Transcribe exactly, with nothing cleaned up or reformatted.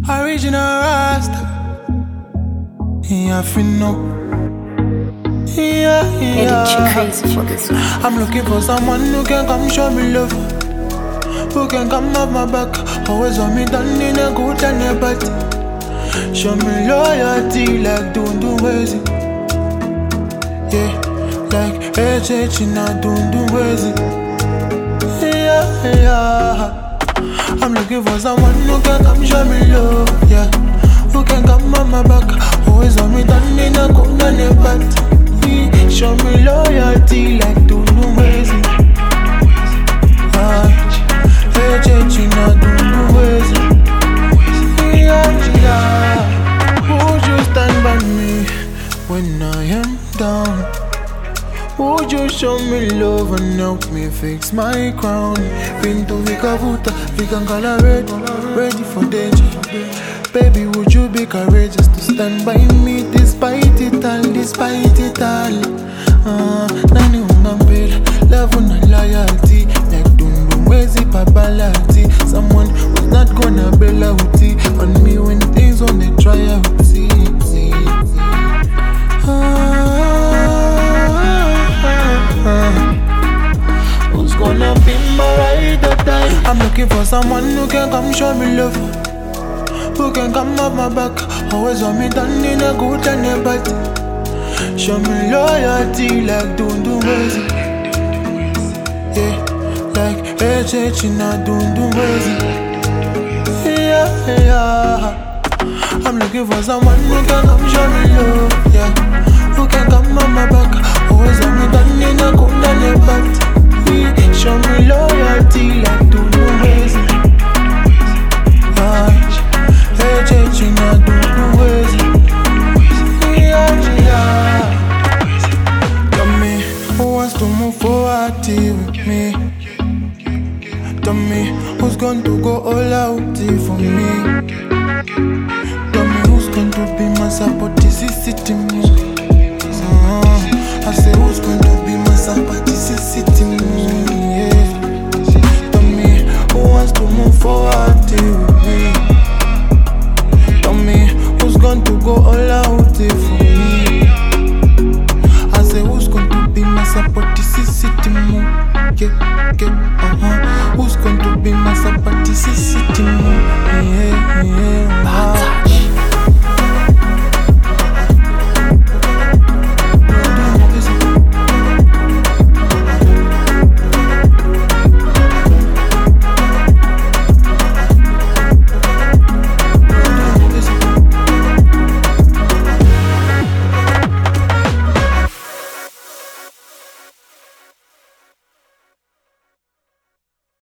Original Rasta. Yeah, I know. Yeah, yeah. Edit you crazy for this one. I'm looking for someone who can come show me love, who can come have my back, always on me done in a good and a bad. Show me loyalty like Dundu Wezi. Yeah, like H H in a Dundu Wezi. Yeah, yeah. I'm looking for someone who can come show me love, yeah. Who can come on my back, always on me done in a good and a bad. Show me loyalty like Dundu Wezi. Ah, H H in a Dundu Wezi. Yeah, yeah. Would you stand by me when I am down? Would you show me love and help me fix my crown? Been to Vikavuta, Vikankala ready, ready for danger. Baby, would you be courageous to stand by me despite it all, despite it all? Ah, nani unambela, love una loyalty like Dundu Wezi Pabalati. Someone who's not gonna bail out on me when things on the try out. See, see, see. Ah, who's gonna be my ride or die? I'm looking for someone who can come show me love, who can come up my back, always on me done in a good and a bad. Show me loyalty like Dundu Wezi. Yeah, like H H in a Dundu Wezi. Yeah, yeah. I'm looking for someone who can come show me love, yeah. Who can come on my back, always on me done in a good and a bad. Show me loyalty like Dundu Wezi. H H in a Dundu Wezi. Yeah, yeah. Tell me who wants to move forward with me. Tell me who's going to go all out for me. Tell me who's going to be my support. This is it.